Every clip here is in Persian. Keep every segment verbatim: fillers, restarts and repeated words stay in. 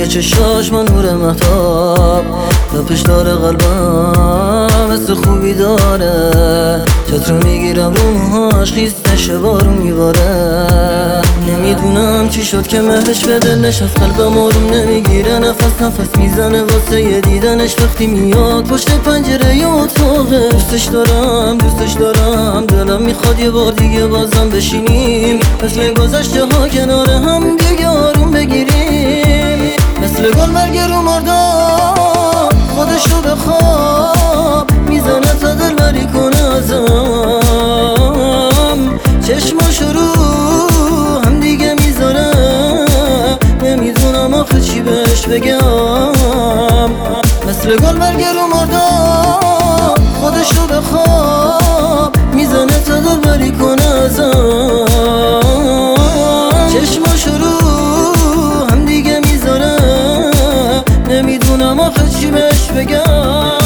توی چشاش من نور مهتاب تپش داره قلبم مثل خوبی داره چترو میگیرم رو موهاش خیستش بارون میباره نمیدونم چی شد که مهرش به دل نشست قلبم آروم نمیگیره نفس نفس میزنه واسه یه دیدنش وقتی میاد پشت پنجره ی اتاقه دوستش دارم دوستش دارم دلم میخواد یه بار دیگه بازم بشینیم مثل گذشته ها کنار هم دیگه آروم بگیریم مثل گل مرگ رو مردم خودشو به خواب میزنه تا دل بری کنه ازم چشماشو رو هم دیگه میذاره نمیدونم آخه چی بهش بگم مثل گل مرگ رو مردم خودشو به خواب میزنه تا دل بری کنه ازم چشماشو رو هم دیگه میذاره نمیدونم آخه چی بهش بگم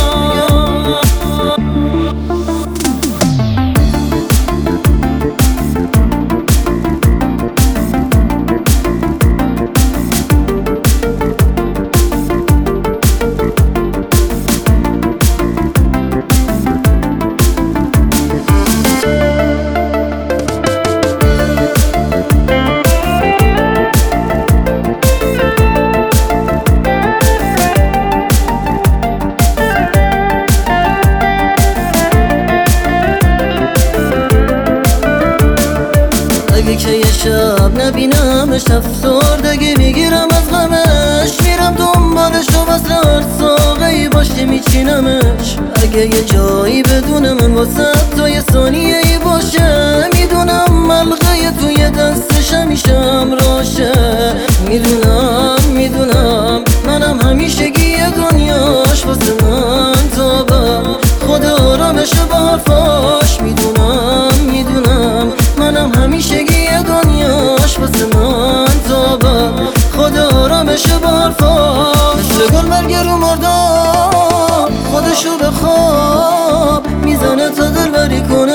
اگه که یه شب نبینمش افسردگی میگیرم از غمش میرم دنبالش و وصل هر ساقه‌ای باشه میچینمش اگه یه جایی بدون من واسه تا یه ثانیه ای باشه میدونم ملغه توی دستش همیشه راشه میدونم میدونم منم همیشگی دنیاش واسه من تابم خود آرامش با حرفاش میدونم میدونم منم همیشگی دنیاش واسه من تابم خود آرامش با حرفاش مثل گل مرگ رو مردم خودشو به خواب میزنه تا دل بری کنه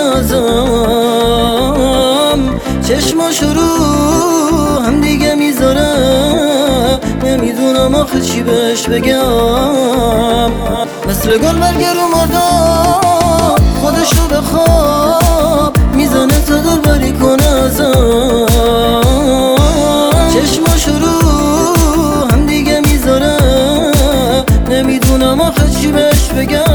ازم چشماشو رو هم دیگه میذاره نمیدونم آخه چی بهش بگم مثل گل مرگ رو مردم خودشو به خواب میزنه تا دل بری کنه ازم چشماشو رو هم دیگه میذاره نمیدونم آخه چی بهش بگم